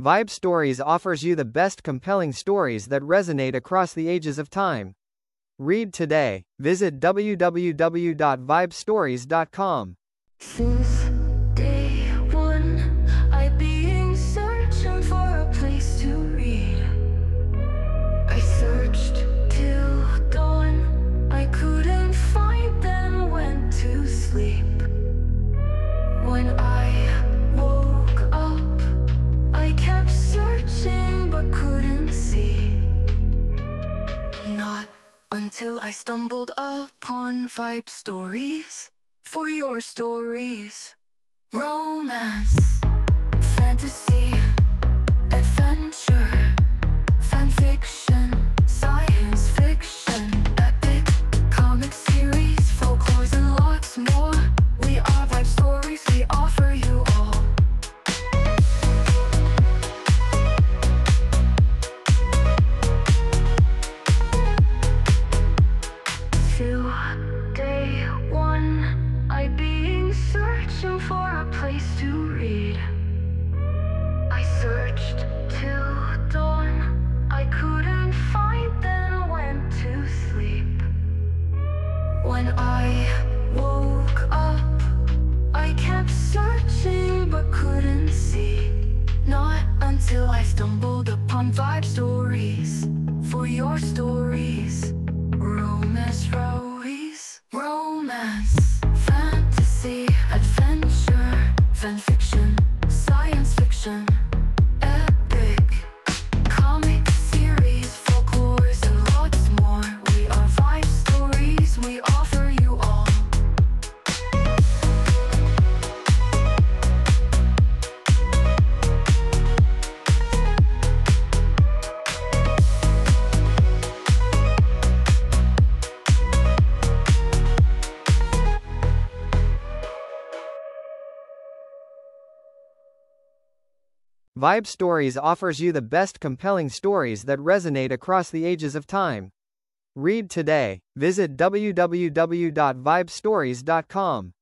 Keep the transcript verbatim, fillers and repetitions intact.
Vibe Stories offers you the best compelling stories that resonate across the ages of time. Read today. Visit w w w dot vibe stories dot com. Since day one, I've been searching for a place to read. I searched till dawn, I couldn't find them, went to sleep. When I woke up, I kept searching but couldn't see. Not until I stumbled upon Vibe Stories. For your stories, romance, fantasy, adventure, fanfiction, science fiction, epic, comic series, folklores and lots more. We are Vibe Stories, we offer you all. Till day one, I've been searching for a place to read. I searched till dawn, I couldn't find them, went to sleep. When I woke up, I kept searching but couldn't see. Not until I stumbled upon Vibe Stories. For your stories, romance, stories, romance, fantasy, adventure, fanfiction, science fiction, epic, comic series, folklores and lots more. We are Vibe Stories, we offer you all. Vibe Stories offers you the best compelling stories that resonate across the ages of time. Read today. Visit w w w dot vibe stories dot com.